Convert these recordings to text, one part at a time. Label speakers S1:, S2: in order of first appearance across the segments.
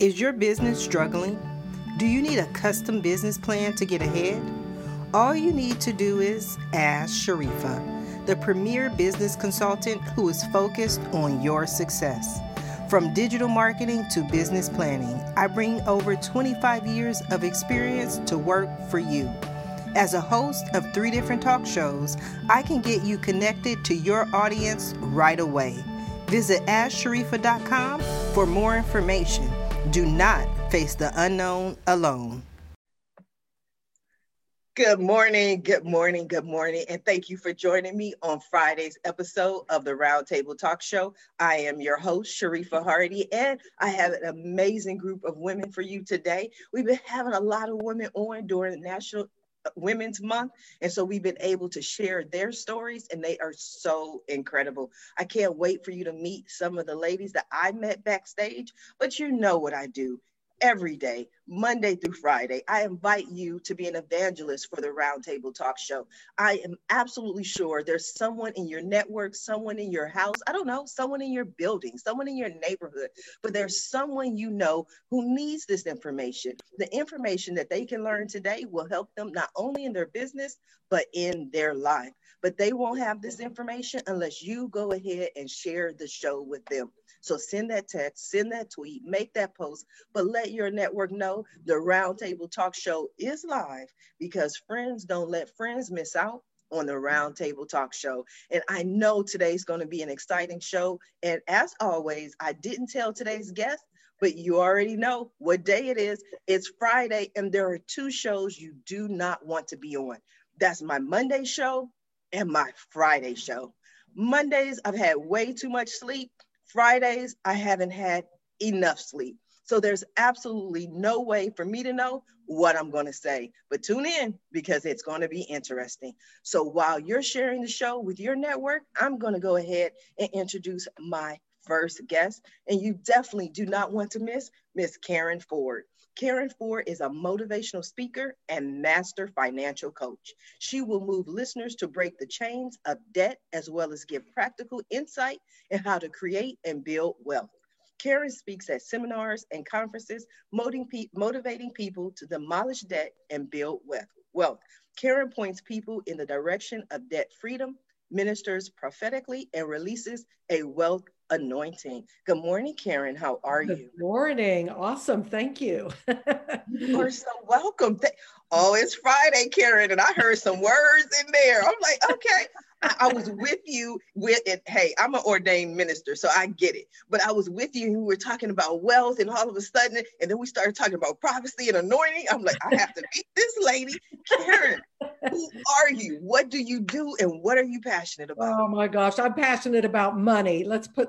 S1: Is your business struggling? Do you need a custom business plan to get ahead? All you need to do is ask Sharifa, the premier business consultant who is focused on your success. From digital marketing to business planning, I bring over 25 years of experience to work for you. As a host of 3 different talk shows, I can get you connected to your audience right away. Visit AskSharifa.com for more information. Do not face the unknown alone.
S2: Good morning, good morning, good morning, and thank you for joining me on Friday's episode of the Roundtable Talk Show. I am your host, Sharifa Hardy, and I have an amazing group of women for you today. We've been having a lot of women on during National Women's Month, and so we've been able to share their stories, and they are so incredible. I can't wait for you to meet some of the ladies that I met backstage, but you know what I do. Every day, Monday through Friday, I invite you to be an evangelist for the Roundtable Talk Show. I am absolutely sure there's someone in your network, someone in your house, I don't know, someone in your building, someone in your neighborhood, but there's someone you know who needs this information. The information that they can learn today will help them not only in their business, but in their life. But they won't have this information unless you go ahead and share the show with them. So send that text, send that tweet, make that post, but let your network know the Roundtable Talk Show is live, because friends don't let friends miss out on the Roundtable Talk Show. And I know today's going to be an exciting show. And as always, I didn't tell today's guest, but you already know what day it is. It's Friday, and there are 2 shows you do not want to be on. That's my Monday show and my Friday show. Mondays, I've had way too much sleep. Fridays, I haven't had enough sleep. So there's absolutely no way for me to know what I'm going to say. But tune in, because it's going to be interesting. So while you're sharing the show with your network, I'm going to go ahead and introduce my first guest. And you definitely do not want to miss Miss Karen Ford. Karen Ford is a motivational speaker and master financial coach. She will move listeners to break the chains of debt, as well as give practical insight in how to create and build wealth. Karen speaks at seminars and conferences, motivating people to demolish debt and build wealth. Karen points people in the direction of debt freedom, ministers prophetically, and releases a wealth anointing. Good morning, Karen. How are you?
S3: Good morning. Awesome. Thank you.
S2: You are so welcome. Oh, it's Friday, Karen, and I heard some words in there. I'm like, okay. I was with you with it. Hey, I'm an ordained minister, so I get it. But I was with you and we were talking about wealth, and all of a sudden, and then we started talking about prophecy and anointing. I'm like, I have to meet this lady. Karen, who are you? What do you do? And what are you passionate about?
S3: Oh my gosh, I'm passionate about money.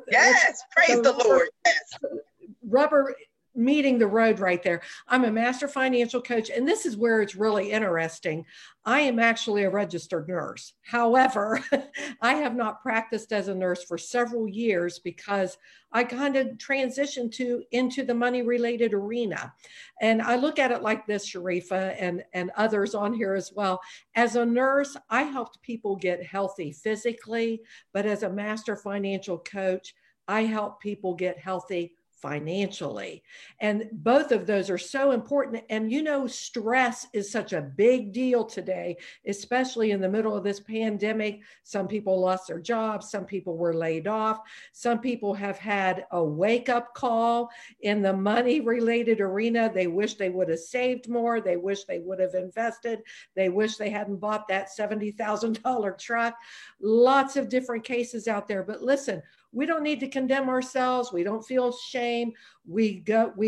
S2: Praise the Lord. Yes.
S3: Rubber meeting the road right there. I'm a master financial coach, and this is where it's really interesting. I am actually a registered nurse. However, I have not practiced as a nurse for several years because I kind of transitioned into the money related arena. And I look at it like this, Sharifa, and others on here as well. As a nurse, I helped people get healthy physically, but as a master financial coach, I help people get healthy financially. And both of those are so important. And you know, stress is such a big deal today, especially in the middle of this pandemic. Some people lost their jobs. Some people were laid off. Some people have had a wake-up call in the money related arena. They wish they would have saved more. They wish they would have invested. They wish they hadn't bought that $70,000 truck. Lots of different cases out there. But listen, we don't need to condemn ourselves. We don't feel shame. We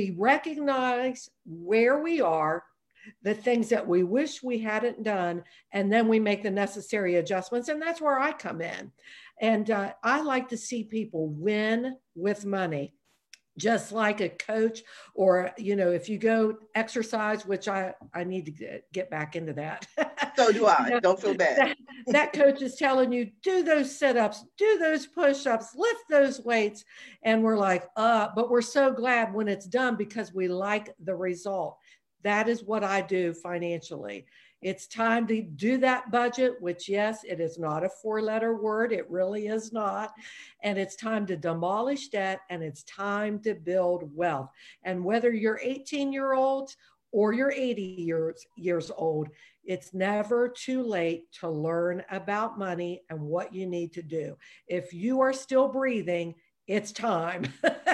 S3: recognize where we are, the things that we wish we hadn't done, and then we make the necessary adjustments. And that's where I come in. And I like to see people win with money. Just like a coach, or, you know, if you go exercise, which I need to get back into that.
S2: So do I. You know, don't feel bad.
S3: That coach is telling you, do those sit-ups, do those push-ups, lift those weights. And we're like, but we're so glad when it's done because we like the result. That is what I do financially. It's time to do that budget, which, yes, it is not a 4-letter word. It really is not. And it's time to demolish debt, and it's time to build wealth. And whether you're 18-year-olds or you're 80 years old, it's never too late to learn about money and what you need to do. If you are still breathing, it's time.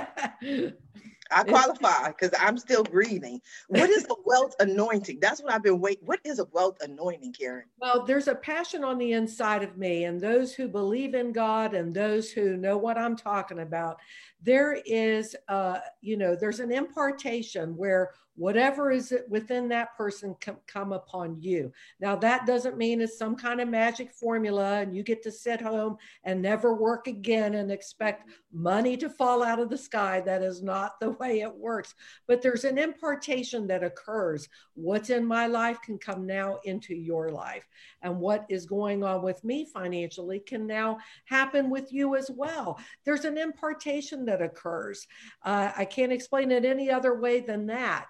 S2: I qualify because I'm still breathing. What is a wealth anointing? That's what I've been waiting. What is a wealth anointing, Karen?
S3: Well, there's a passion on the inside of me, and those who believe in God and those who know what I'm talking about, there is, there's an impartation where whatever is within that person can come upon you. Now, that doesn't mean it's some kind of magic formula and you get to sit home and never work again and expect money to fall out of the sky. That is not the way it works. But there's an impartation that occurs. What's in my life can come now into your life. And what is going on with me financially can now happen with you as well. There's an impartation that occurs. I can't explain it any other way than that.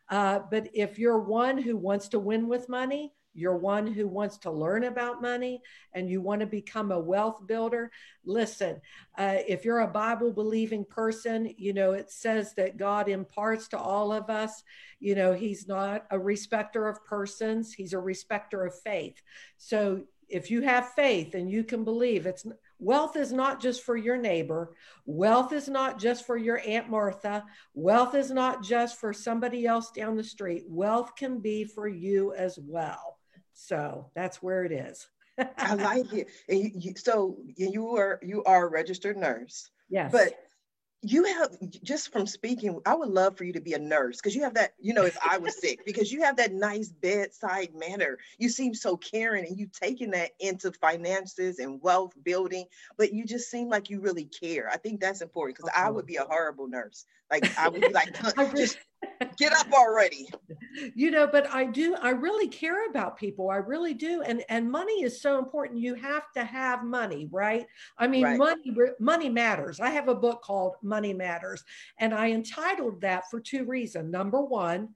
S3: But if you're one who wants to win with money, you're one who wants to learn about money, and you want to become a wealth builder, listen, if you're a Bible believing person, it says that God imparts to all of us. He's not a respecter of persons. He's a respecter of faith. So if you have faith and you can believe, wealth is not just for your neighbor. Wealth is not just for your Aunt Martha. Wealth is not just for somebody else down the street. Wealth can be for you as well. So that's where it is.
S2: I like it. And you are a registered nurse.
S3: Yes.
S2: But you have, just from speaking, I would love for you to be a nurse because you have that, if I was sick, because you have that nice bedside manner. You seem so caring, and you've taken that into finances and wealth building, but you just seem like you really care. I think that's important because I would be a horrible nurse. Like I would be like, just get up already.
S3: But I really care about people. I really do. And money is so important. You have to have money, right? I mean, right. Money matters. I have a book called Money Matters, and I entitled that for 2 reasons. Number one,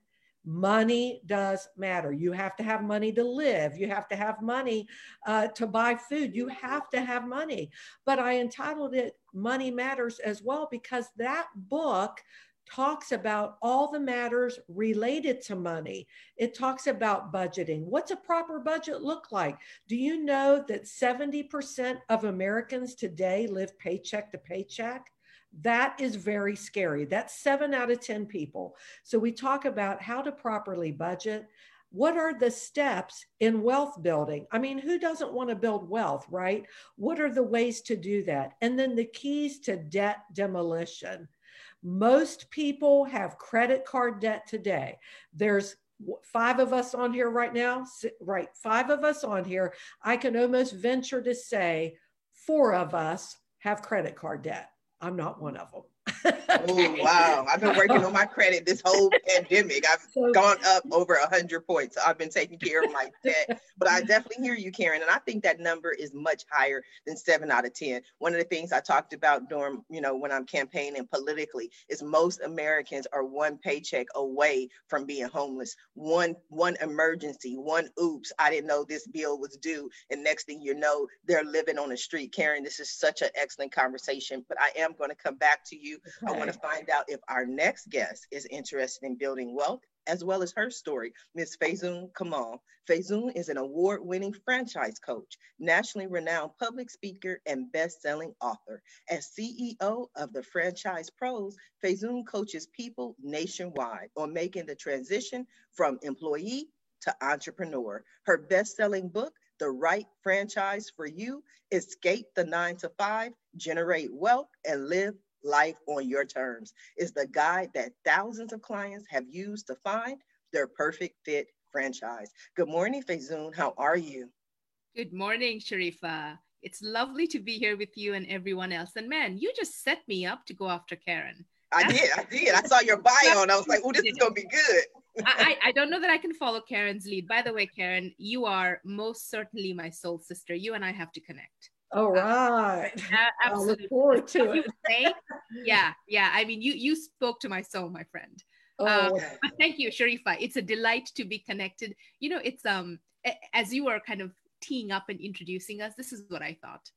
S3: money does matter. You have to have money to live. You have to have money to buy food. You have to have money. But I entitled it Money Matters as well because that book talks about all the matters related to money. It talks about budgeting. What's a proper budget look like? Do you know that 70% of Americans today live paycheck to paycheck? That is very scary. That's 7 out of 10 people. So we talk about how to properly budget. What are the steps in wealth building? I mean, who doesn't want to build wealth, right? What are the ways to do that? And then the keys to debt demolition. Most people have credit card debt today. There's 5 of us on here right now, right? 5 of us on here. I can almost venture to say 4 of us have credit card debt. I'm not one of them.
S2: Oh, wow. I've been working on my credit this whole pandemic. I've gone up over 100 points. So I've been taking care of my debt, but I definitely hear you, Karen. And I think that number is much higher than 7 out of 10. One of the things I talked about during, when I'm campaigning politically is most Americans are one paycheck away from being homeless. One emergency, one oops, I didn't know this bill was due. And next thing you know, they're living on the street. Karen, this is such an excellent conversation, but I am going to come back to you. Okay. I want to find out if our next guest is interested in building wealth, as well as her story, Ms. Faizun Kamal. Faizun is an award-winning franchise coach, nationally renowned public speaker, and best-selling author. As CEO of the Franchise Pros, Faizun coaches people nationwide on making the transition from employee to entrepreneur. Her best-selling book, The Right Franchise for You: Escape the 9-to-5, Generate Wealth, and Live Life on Your Terms, is the guide that thousands of clients have used to find their perfect fit franchise. Good morning, Faizun. How are you?
S4: Good morning, Sharifa. It's lovely to be here with you and everyone else. And man, you just set me up to go after Karen.
S2: I did. I saw your bio and I was like, oh, this is going to be good.
S4: I don't know that I can follow Karen's lead. By the way, Karen, you are most certainly my soul sister. You and I have to connect.
S3: All right.
S4: Absolutely.
S3: I look forward to it.
S4: Yeah. I mean, you spoke to my soul, my friend. But thank you, Sharifa. It's a delight to be connected. It's as you were kind of teeing up and introducing us, this is what I thought.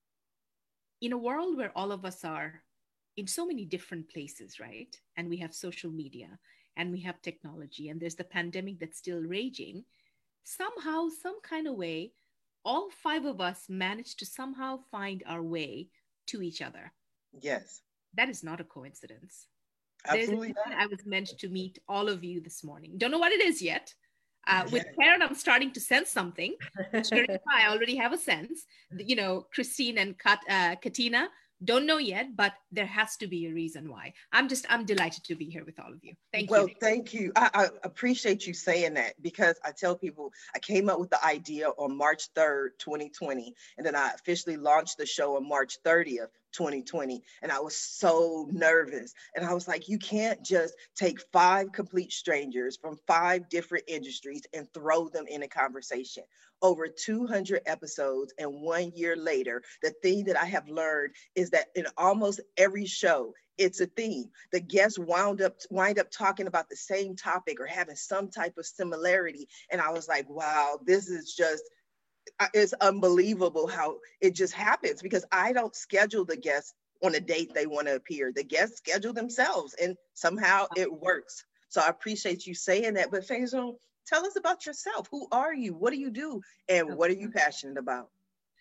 S4: In a world where all of us are in so many different places, right? And we have social media and we have technology and there's the pandemic that's still raging, somehow, some kind of way, all five of us managed to somehow find our way to each other.
S2: Yes.
S4: That is not a coincidence.
S2: Absolutely not.
S4: I was meant to meet all of you this morning. Don't know what it is yet. With Karen, I'm starting to sense something. Sharifa, I already have a sense. You know, Christine and Katina, don't know yet, but there has to be a reason why. I'm delighted to be here with all of you. Thank you.
S2: Well, thank you. I appreciate you saying that, because I tell people I came up with the idea on March 3rd, 2020, and then I officially launched the show on March 30th, 2020. And I was so nervous. And I was like, you can't just take 5 complete strangers from 5 different industries and throw them in a conversation. Over 200 episodes, and 1 year later, the thing that I have learned is that in almost every show, it's a theme. The guests wind up talking about the same topic or having some type of similarity. And I was like, wow, this is just, it's unbelievable how it just happens, because I don't schedule the guests on a date they want to appear. The guests schedule themselves, and somehow it works. So I appreciate you saying that. But Faisal, tell us about yourself. Who are you? What do you do? And what are you passionate about?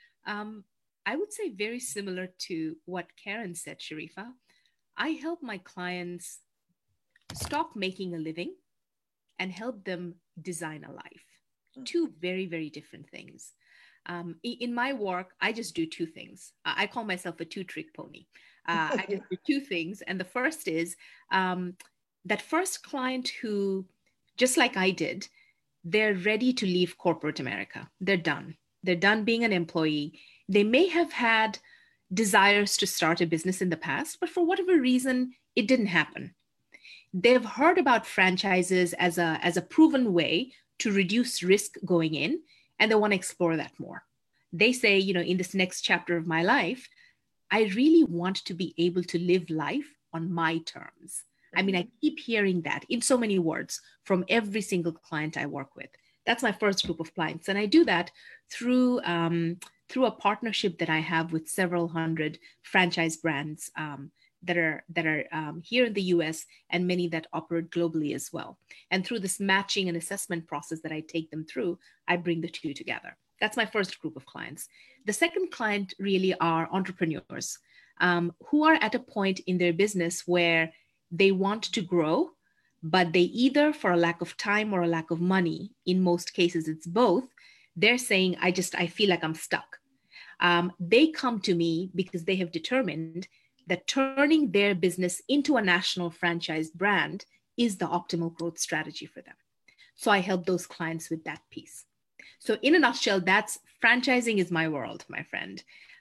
S4: I would say very similar to what Karen said, Sharifa. I help my clients stop making a living and help them design a life. 2 very, very different things. In my work, I just do 2 things. I call myself a 2-trick pony. I just do 2 things. And the first is that first client who, just like I did, they're ready to leave corporate America. They're done. They're done being an employee. They may have had desires to start a business in the past, but for whatever reason, it didn't happen. They've heard about franchises as a proven way to reduce risk going in, and they want to explore that more. They say, you know, in this next chapter of my life, I really want to be able to live life on my terms. I mean, I keep hearing that in so many words from every single client I work with. That's my first group of clients. And I do that through a partnership that I have with several hundred franchise brands that are here in the US, and many that operate globally as well. And through this matching and assessment process that I take them through, I bring the 2 together. That's my first group of clients. The second client really are entrepreneurs who are at a point in their business where they want to grow, but they either, for a lack of time or a lack of money, in most cases it's both, they're saying, I feel like I'm stuck. They come to me because they have determined that turning their business into a national franchise brand is the optimal growth strategy for them. So I help those clients with that piece. So in a nutshell, that's franchising is my world, my friend.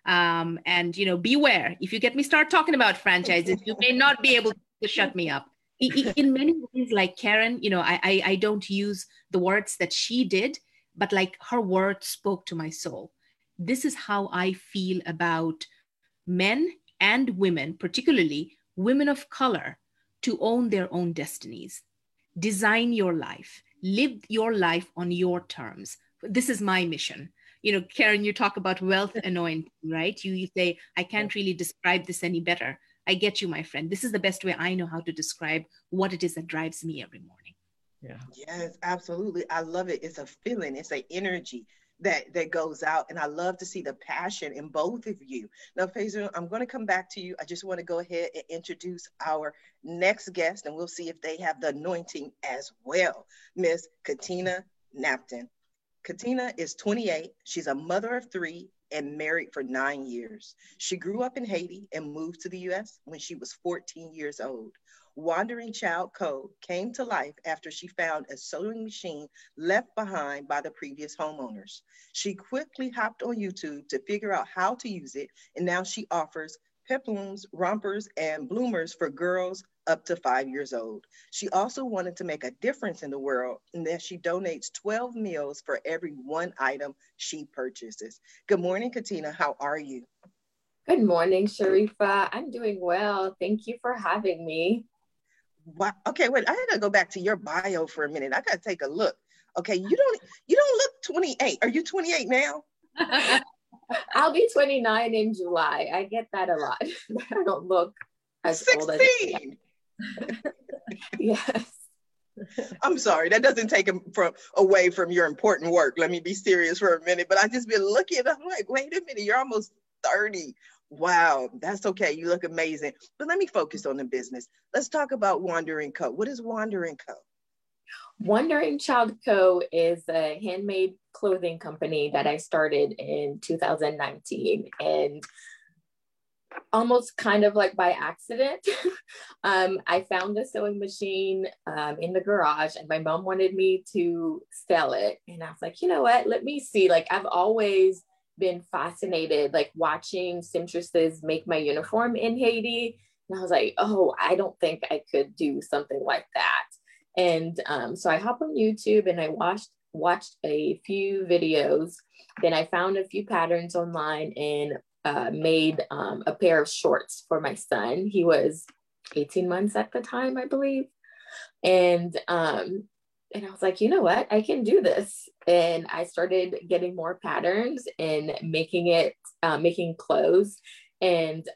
S4: And, you know, beware, if you get me start talking about franchises, you may not be able to shut me up. In many ways, like Karen, you know, I don't use the words that she did, but like her words spoke to my soul. This is how I feel about men and women, particularly women of color, to own their own destinies. Design your life, live your life on your terms. This is my mission. You know, Karen, you talk about wealth anointing, right? You say, I can't really describe this any better. I get you, my friend. This is the best way I know how to describe what it is that drives me every morning.
S2: Yeah. Yes, absolutely. I love it. It's a feeling. It's an energy that goes out. And I love to see the passion in both of you. Now, Faisal, I'm going to come back to you. I just want to go ahead and introduce our next guest, and we'll see if they have the anointing as well. Miss Katina Napton. Katina is 28. She's a mother of 3 and married for 9 years. She grew up in Haiti and moved to the US when she was 14 years old. Wandering Child Code came to life after she found a sewing machine left behind by the previous homeowners. She quickly hopped on YouTube to figure out how to use it, and now she offers peplums, rompers, and bloomers for girls up to 5 years old. She also wanted to make a difference in the world, and that she donates 12 meals for every 1 item she purchases. Good morning, Katina. How are you?
S5: Good morning, Sharifa. I'm doing well. Thank you for having me.
S2: Wow. Okay, wait, I gotta go back to your bio for a minute. I gotta take a look. Okay, you don't look 28. Are you 28 now?
S5: I'll be 29 in July. I get that a lot. I don't look as
S2: 16.
S5: old as I am. Yes.
S2: I'm sorry, that doesn't take him away from your important work. Let me be serious for a minute. But I just been looking, I'm like, wait a minute, you're almost 30. Wow, that's okay. You look amazing. But let me focus on the business. Let's talk about Wandering Co. What is Wandering Co?
S5: Wandering Child Co. is a handmade clothing company that I started in 2019. And almost kind of like by accident, I found a sewing machine in the garage, and my mom wanted me to sell it. And I was like, you know what, let me see. Like, I've always been fascinated, like watching seamstresses make my uniform in Haiti. And I was like, oh, I don't think I could do something like that. And so I hopped on YouTube and I watched a few videos. Then I found a few patterns online and made a pair of shorts for my son. He was 18 months at the time, I believe. And I was like, you know what, I can do this. And I started getting more patterns and making clothes and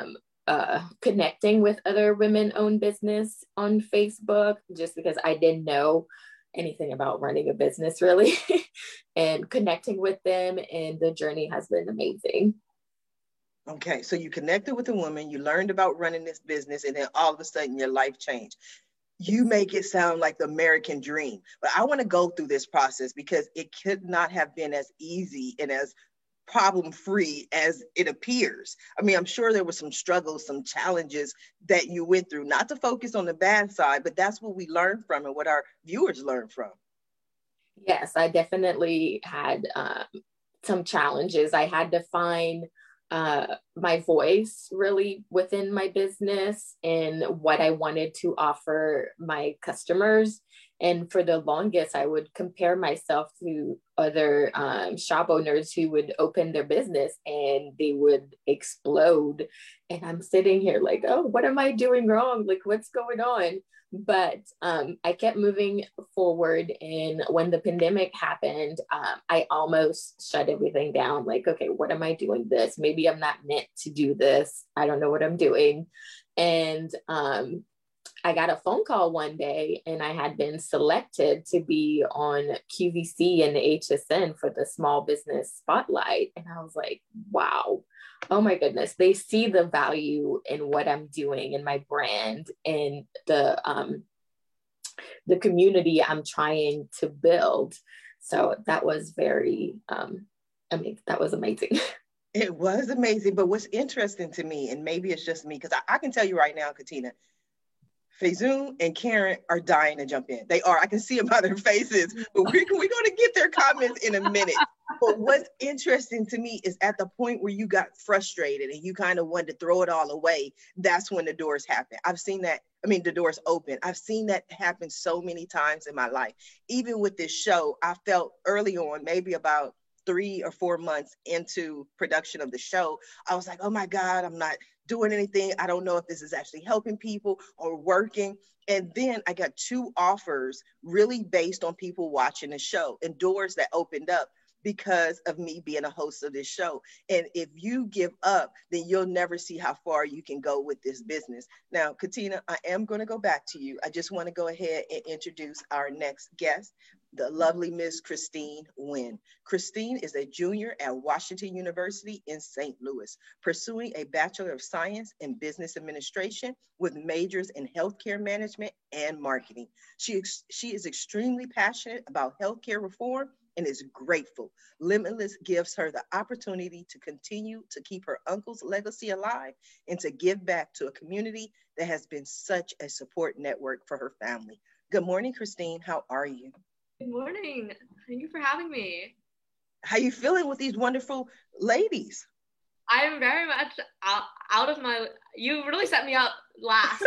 S5: connecting with other women-owned business on Facebook, just because I didn't know anything about running a business really, and connecting with them. And the journey has been amazing.
S2: Okay, so you connected with a woman, you learned about running this business, and then all of a sudden your life changed. You make it sound like the American dream, but I want to go through this process because it could not have been as easy and as problem-free as it appears. I mean, I'm sure there were some struggles, some challenges that you went through, not to focus on the bad side, but that's what we learn from and what our viewers learn from.
S5: Yes, I definitely had some challenges. I had to find my voice really within my business and what I wanted to offer my customers. And for the longest, I would compare myself to other shop owners who would open their business and they would explode. And I'm sitting here like, oh, what am I doing wrong? Like, what's going on? But I kept moving forward. And when the pandemic happened, I almost shut everything down. Like, okay, what am I doing this? Maybe I'm not meant to do this. I don't know what I'm doing. And I got a phone call one day and I had been selected to be on QVC and the HSN for the Small Business Spotlight. And I was like, wow, oh my goodness, they see the value in what I'm doing and my brand and the community I'm trying to build. So that was very, that was amazing.
S2: It was amazing. But what's interesting to me, and maybe it's just me, because I can tell you right now, Katina, Faizun and Karen are dying to jump in. They are. I can see them by their faces, but we're going to get their comments in a minute. But what's interesting to me is at the point where you got frustrated and you kind of wanted to throw it all away, that's when the doors happen. I've seen that. I mean, the doors open. I've seen that happen so many times in my life. Even with this show, I felt early on, maybe about 3 or 4 months into production of the show, I was like, oh my God, I'm not doing anything. I don't know if this is actually helping people or working. And then I got 2 offers really based on people watching the show and doors that opened up because of me being a host of this show. And if you give up, then you'll never see how far you can go with this business. Now, Katina, I am going to go back to you. I just want to go ahead and introduce our next guest, the lovely Miss Christine Nguyen. Christine is a junior at Washington University in St. Louis, pursuing a Bachelor of Science in Business Administration with majors in healthcare management and marketing. She is extremely passionate about healthcare reform and is grateful. Limitless gives her the opportunity to continue to keep her uncle's legacy alive and to give back to a community that has been such a support network for her family. Good morning, Christine. How are you?
S6: Good morning. Thank you for having me.
S2: How you feeling with these wonderful ladies?
S6: I'm very much out of my, you really set me up last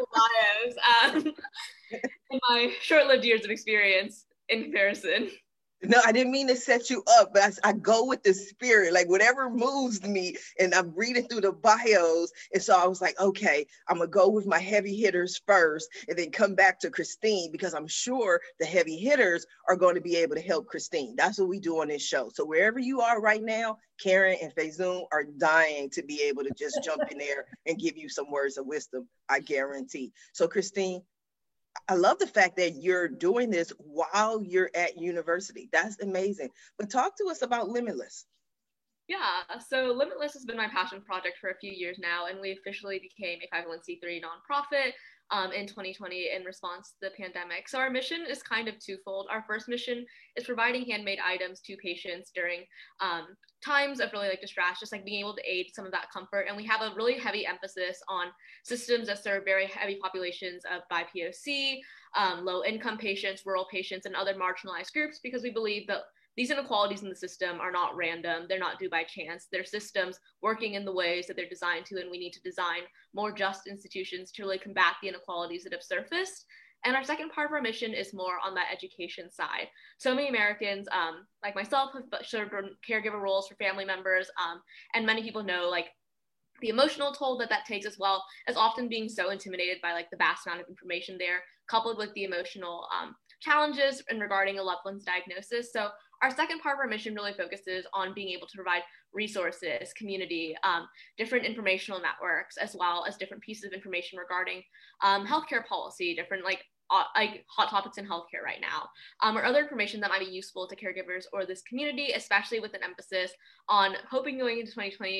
S6: in my short-lived years of experience in comparison.
S2: No, I didn't mean to set you up, but I go with the spirit, like whatever moves me. And I'm reading through the bios. And so I was like, okay, I'm going to go with my heavy hitters first and then come back to Christine, because I'm sure the heavy hitters are going to be able to help Christine. That's what we do on this show. So wherever you are right now, Karen and Faizun are dying to be able to just jump in there and give you some words of wisdom, I guarantee. So Christine, I love the fact that you're doing this while you're at university. That's amazing. But talk to us about Limitless.
S6: Yeah, so Limitless has been my passion project for a few years now, and we officially became a 501c3 nonprofit in 2020 in response to the pandemic. So our mission is kind of twofold. Our first mission is providing handmade items to patients during times of really like distress, just like being able to aid some of that comfort. And we have a really heavy emphasis on systems that serve very heavy populations of BIPOC, low income patients, rural patients, and other marginalized groups, because we believe that these inequalities in the system are not random. They're not due by chance. They're systems working in the ways that they're designed to, and we need to design more just institutions to really combat the inequalities that have surfaced. And our second part of our mission is more on that education side. So many Americans, like myself, have served caregiver roles for family members, and many people know like the emotional toll that that takes, as well as often being so intimidated by like the vast amount of information there, coupled with the emotional challenges in regarding a loved one's diagnosis. So our second part of our mission really focuses on being able to provide resources, community, different informational networks, as well as different pieces of information regarding healthcare policy, different like hot topics in healthcare right now, or other information that might be useful to caregivers or this community, especially with an emphasis on hoping going into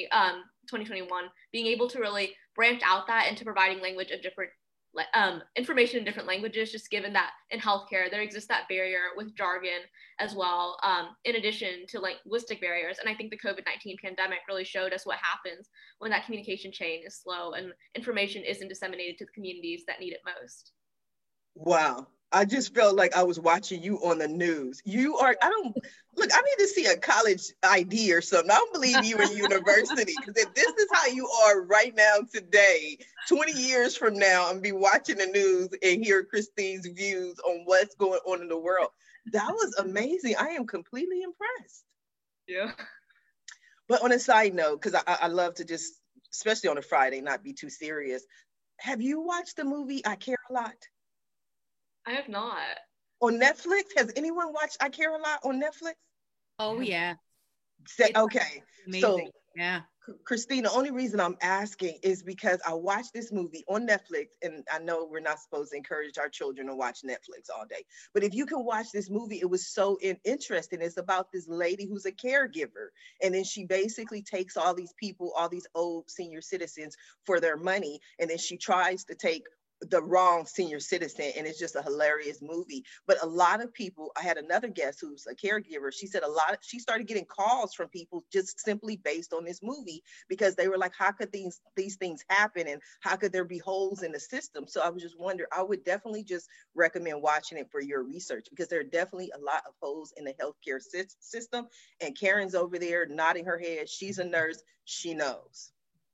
S6: 2021, being able to really branch out that into providing language of different information in different languages, just given that in healthcare there exists that barrier with jargon as well, in addition to linguistic barriers. And I think the COVID-19 pandemic really showed us what happens when that communication chain is slow and information isn't disseminated to the communities that need it most.
S2: Wow. I just felt like I was watching you on the news. I need to see a college ID or something. I don't believe you in university, because if this is how you are right now today, 20 years from now, I'm be watching the news and hear Christine's views on what's going on in the world. That was amazing. I am completely impressed.
S6: Yeah.
S2: But on a side note, because I love to just, especially on a Friday, not be too serious. Have you watched the movie I Care a Lot?
S6: I have not.
S2: On Netflix? Has anyone watched I Care a Lot on Netflix?
S4: Oh, yeah.
S2: Okay.
S4: Amazing.
S2: So,
S4: yeah.
S2: Christine, the only reason I'm asking is because I watched this movie on Netflix, and I know we're not supposed to encourage our children to watch Netflix all day, but if you can watch this movie, it was so interesting. It's about this lady who's a caregiver, and then she basically takes all these people, all these old senior citizens, for their money, and then she tries to take the wrong senior citizen, and it's just a hilarious movie. But a lot of people, I had another guest who's a caregiver, she said she started getting calls from people just simply based on this movie, because they were like, how could these things happen, and how could there be holes in the system? So I was just wondering, I would definitely just recommend watching it for your research, because there are definitely a lot of holes in the healthcare system, and Karen's over there nodding her head. She's a nurse, she knows.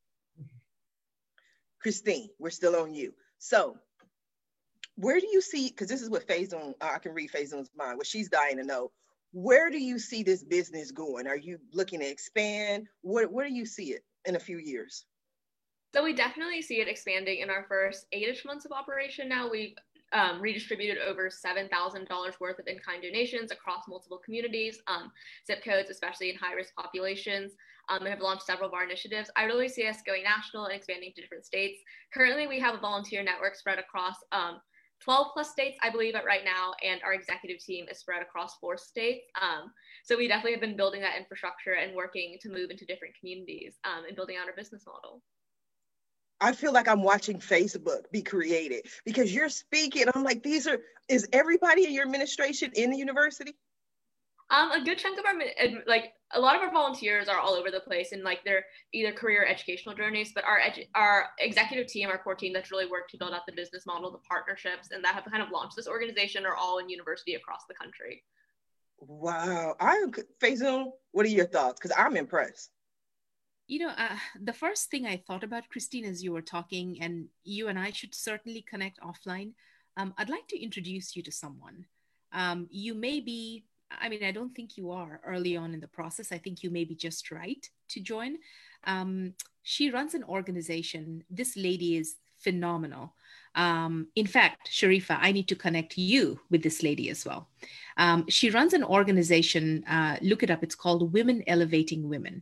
S2: Christine, we're still on you. So where do you see, because this is what Faizun, I can read Faizun's mind, what she's dying to know, where do you see this business going? Are you looking to expand? Where do you see it in a few years?
S6: So we definitely see it expanding. In our first 8-ish months of operation now, we've redistributed over $7,000 worth of in-kind donations across multiple communities, zip codes, especially in high-risk populations, and have launched several of our initiatives. I really see us going national and expanding to different states. Currently, we have a volunteer network spread across 12 plus states, I believe, right now, and our executive team is spread across 4 states. So we definitely have been building that infrastructure and working to move into different communities and building out our business model.
S2: I feel like I'm watching Facebook be created, because you're speaking. I'm like, is everybody in your administration in the university?
S6: A good chunk of a lot of our volunteers are all over the place in their either career or educational journeys, but our executive team, our core team that's really worked to build out the business model, the partnerships, and that have kind of launched this organization are all in university across the country.
S2: Wow. Faizun, what are your thoughts? Because I'm impressed.
S4: The first thing I thought about, Christine, as you were talking, and you and I should certainly connect offline, I'd like to introduce you to someone. You may be I mean, I don't think you are early on in the process. I think you may be just right to join. She runs an organization. This lady is phenomenal. In fact, Sharifa, I need to connect you with this lady as well. She runs an organization, look it up, it's called Women Elevating Women,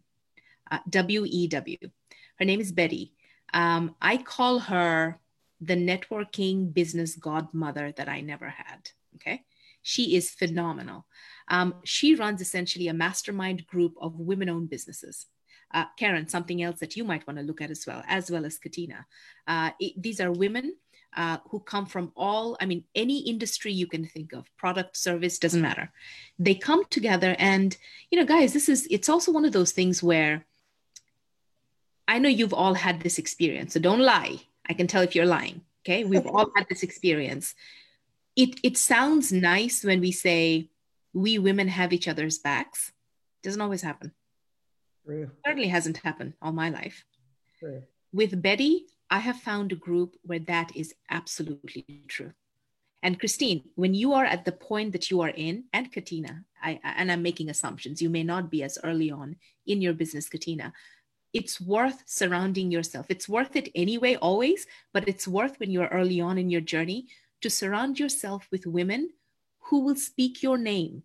S4: WEW. Her name is Betty. I call her the networking business godmother that I never had, okay? She is phenomenal. She runs essentially a mastermind group of women-owned businesses. Karen, something else that you might want to look at as well as Katina. These are women who come from any industry you can think of, product, service, doesn't matter. They come together and, guys, it's also one of those things where I know you've all had this experience, so don't lie. I can tell if you're lying, okay? We've all had this experience. It sounds nice when we say we women have each other's backs. Doesn't always happen.
S3: True.
S4: Certainly hasn't happened all my life.
S3: True.
S4: With Betty, I have found a group where that is absolutely true. And Christine, when you are at the point that you are in, and Katina, I'm making assumptions, you may not be as early on in your business, Katina, it's worth surrounding yourself. It's worth it anyway, always, but it's worth when you're early on in your journey to surround yourself with women who will speak your name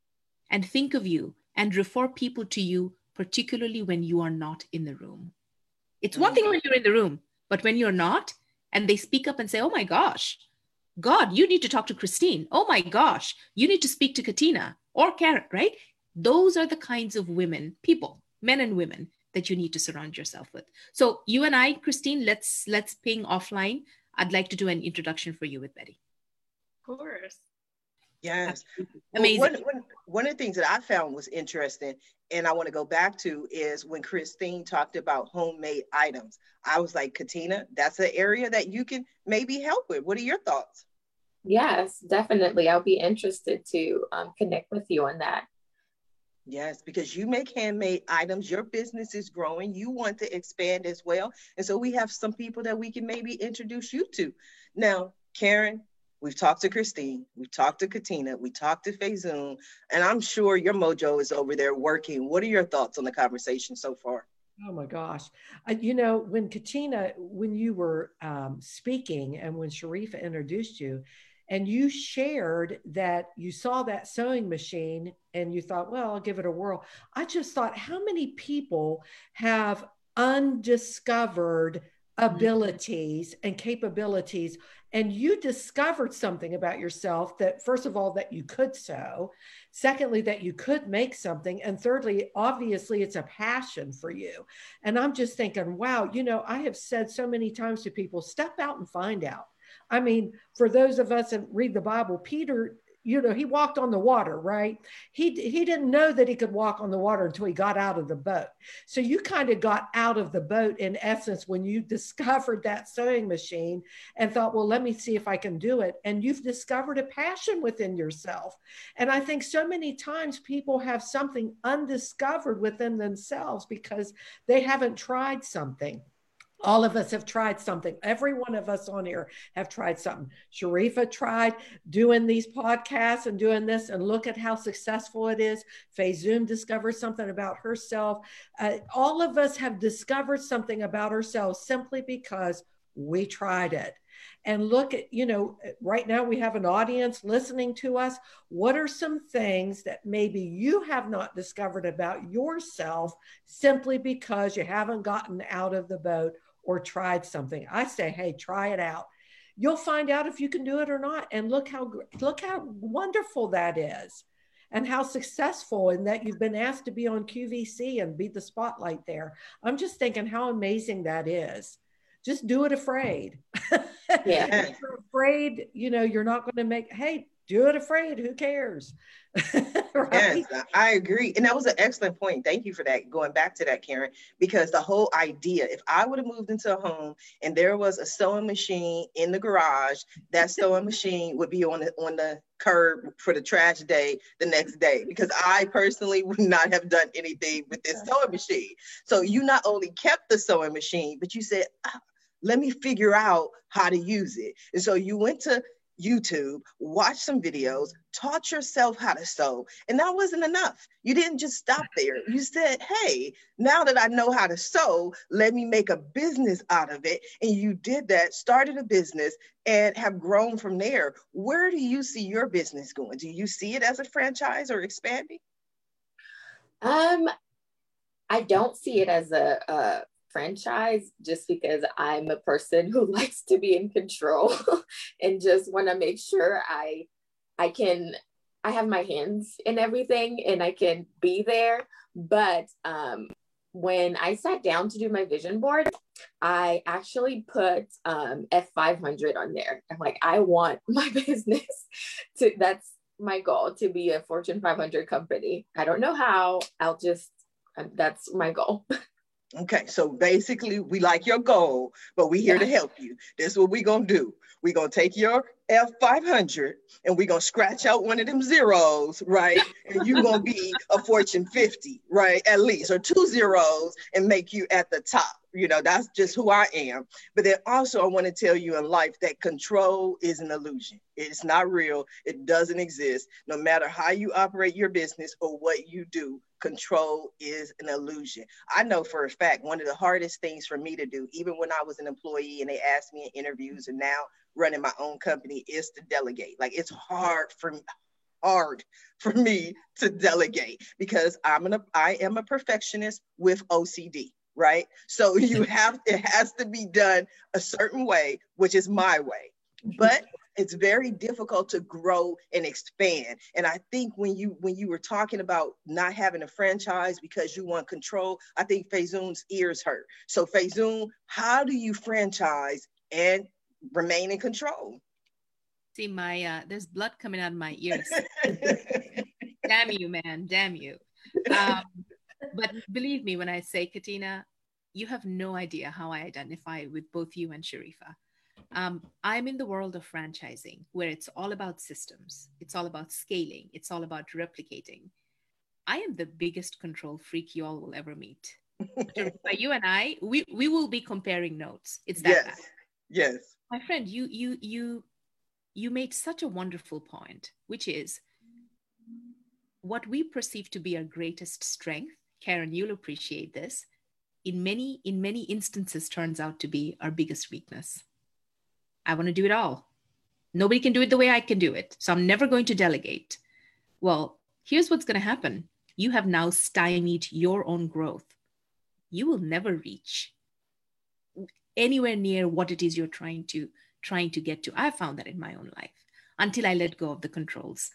S4: and think of you and refer people to you, particularly when you are not in the room. It's one thing when you're in the room, but when you're not, and they speak up and say, oh my gosh, God, you need to talk to Christine. Oh my gosh, you need to speak to Katina or Karen, right? Those are the kinds of women, people, men and women, that you need to surround yourself with. So you and I, Christine, let's ping offline. I'd like to do an introduction for you with Betty.
S6: Of course.
S2: Yes.
S4: Amazing.
S2: Well, one of the things that I found was interesting, and I want to go back to, is when Christine talked about homemade items. I was like, Katina, that's an area that you can maybe help with. What are your thoughts?
S5: Yes, definitely. I'll be interested to connect with you on that.
S2: Yes, because you make handmade items, your business is growing, you want to expand as well. And so we have some people that we can maybe introduce you to. Now, Karen, we've talked to Christine, we've talked to Katina, we talked to Faizun, and I'm sure your mojo is over there working. What are your thoughts on the conversation so far?
S3: Oh my gosh. When Katina, when you were speaking and when Sharifa introduced you, and you shared that you saw that sewing machine and you thought, well, I'll give it a whirl. I just thought, how many people have undiscovered abilities and capabilities, and you discovered something about yourself that, first of all, that you could sew, secondly, that you could make something, and thirdly, obviously, it's a passion for you. And I'm just thinking, wow, I have said so many times to people, step out and find out. I mean, for those of us that read the Bible, Peter, he walked on the water, right? He didn't know that he could walk on the water until he got out of the boat. So you kind of got out of the boat, in essence, when you discovered that sewing machine and thought, well, let me see if I can do it. And you've discovered a passion within yourself. And I think so many times people have something undiscovered within themselves because they haven't tried something. All of us have tried something. Every one of us on here have tried something. Sharifa tried doing these podcasts and doing this, and look at how successful it is. Faizun discovered something about herself. All of us have discovered something about ourselves simply because we tried it. And look at, right now we have an audience listening to us. What are some things that maybe you have not discovered about yourself simply because you haven't gotten out of the boat or tried something? I say, hey, try it out. You'll find out if you can do it or not. And look how wonderful that is, and how successful, in that you've been asked to be on QVC and be the spotlight there. I'm just thinking how amazing that is. Just do it afraid.
S5: Yeah.
S3: If you're afraid, you're not going to make, hey, do it afraid. Who cares? Right?
S2: Yes, I agree. And that was an excellent point. Thank you for that. Going back to that, Karen, because the whole idea, if I would have moved into a home and there was a sewing machine in the garage, that sewing machine would be on the curb for the trash day the next day, because I personally would not have done anything with this sewing machine. So you not only kept the sewing machine, but you said, let me figure out how to use it. And so you went to YouTube, watched some videos, taught yourself how to sew. And that wasn't enough. You didn't just stop there. You said, hey, now that I know how to sew, let me make a business out of it. And you did that, started a business, and have grown from there. Where do you see your business going? Do you see it as a franchise or expanding?
S5: I don't see it as a franchise, just because I'm a person who likes to be in control and just want to make sure I have my hands in everything and I can be there. But when I sat down to do my vision board, I actually put F500 on there. I'm like, I want my business that's my goal, to be a Fortune 500 company. I don't know how, that's my goal.
S2: Okay, so basically we like your goal, but we're here to help you. This is what we're going to do. We're going to take your F500 and we're going to scratch out one of them zeros, right? And you're going to be a Fortune 50, right? At least, or 2 zeros, and make you at the top. You know, that's just who I am. But then also I want to tell you in life that control is an illusion. It's not real. It doesn't exist. No matter how you operate your business or what you do, control is an illusion. I know for a fact, one of the hardest things for me to do, even when I was an employee and they asked me in interviews and now running my own company, is to delegate. Like, it's hard for me to delegate because I am a perfectionist with OCD. Right? So it has to be done a certain way, which is my way. But it's very difficult to grow and expand. And I think when you were talking about not having a franchise because you want control, I think Faizun's ears hurt. So Faizun, how do you franchise and remain in control?
S4: See, there's blood coming out of my ears. Damn you, man. Damn you. But believe me when I say, Katina, you have no idea how I identify with both you and Sharifa. I'm in the world of franchising where it's all about systems. It's all about scaling. It's all about replicating. I am the biggest control freak you all will ever meet. Sharifa, you and I, we will be comparing notes. It's that bad.
S2: Yes.
S4: My friend, you made such a wonderful point, which is what we perceive to be our greatest strength. Karen, you'll appreciate this. In many instances turns out to be our biggest weakness. I want to do it all. Nobody can do it the way I can do it. So I'm never going to delegate. Well, here's what's going to happen. You have now stymied your own growth. You will never reach anywhere near what it is you're trying to get to. I found that in my own life until I let go of the controls.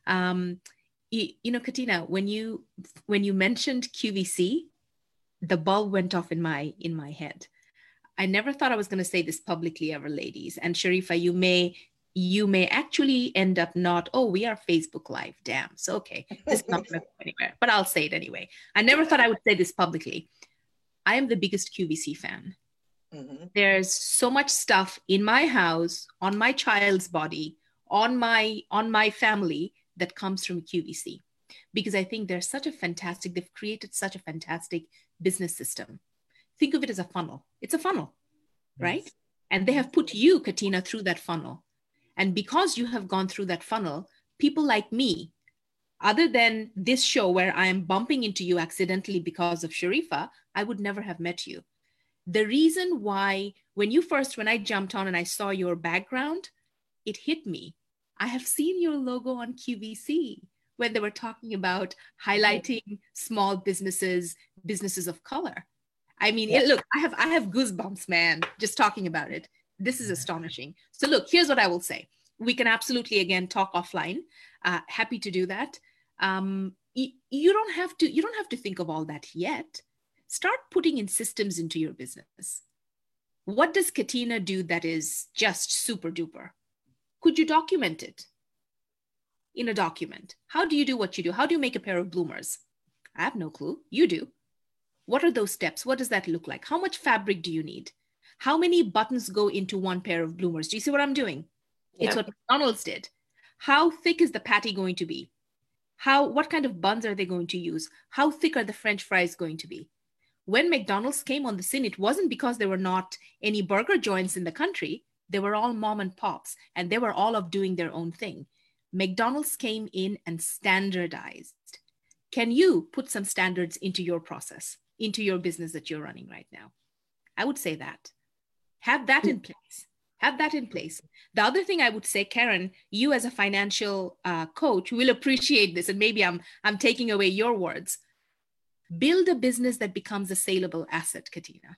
S4: You know, Katina, when you mentioned QVC, the bulb went off in my head. I never thought I was going to say this publicly ever, ladies. And Sharifa, you may actually end up not, oh, we are Facebook Live. Damn. So, okay, this is not going to go anywhere, but I'll say it anyway. I never thought I would say this publicly. I am the biggest QVC fan. Mm-hmm. There's so much stuff in my house, on my child's body, on my family that comes from QVC. Because I think they've created such a fantastic business system. Think of it as a funnel. It's a funnel, right? Yes. And they have put you, Katina, through that funnel. And because you have gone through that funnel, people like me, other than this show where I am bumping into you accidentally because of Sharifa, I would never have met you. The reason why, when I jumped on and I saw your background, it hit me. I have seen your logo on QVC when they were talking about highlighting small businesses of color. I mean, look, I have goosebumps, man, just talking about it. This is astonishing. So look, here's what I will say. We can absolutely, again, talk offline. Happy to do that. You don't have to think of all that yet. Start putting in systems into your business. What does Katina do that is just super duper? Could you document it in a document? How do you do what you do? How do you make a pair of bloomers? I have no clue. You do. What are those steps? What does that look like? How much fabric do you need? How many buttons go into one pair of bloomers? Do you see what I'm doing? Yeah. It's what McDonald's did. How thick is the patty going to be? What kind of buns are they going to use? How thick are the French fries going to be? When McDonald's came on the scene, it wasn't because there were not any burger joints in the country. They were all mom and pops, and they were all of doing their own thing. McDonald's came in and standardized. Can you put some standards into your process, into your business that you're running right now? I would say that. Have that in place. Have that in place. The other thing I would say, Karen, you as a financial coach will appreciate this, and maybe I'm taking away your words. Build a business that becomes a saleable asset, Katina.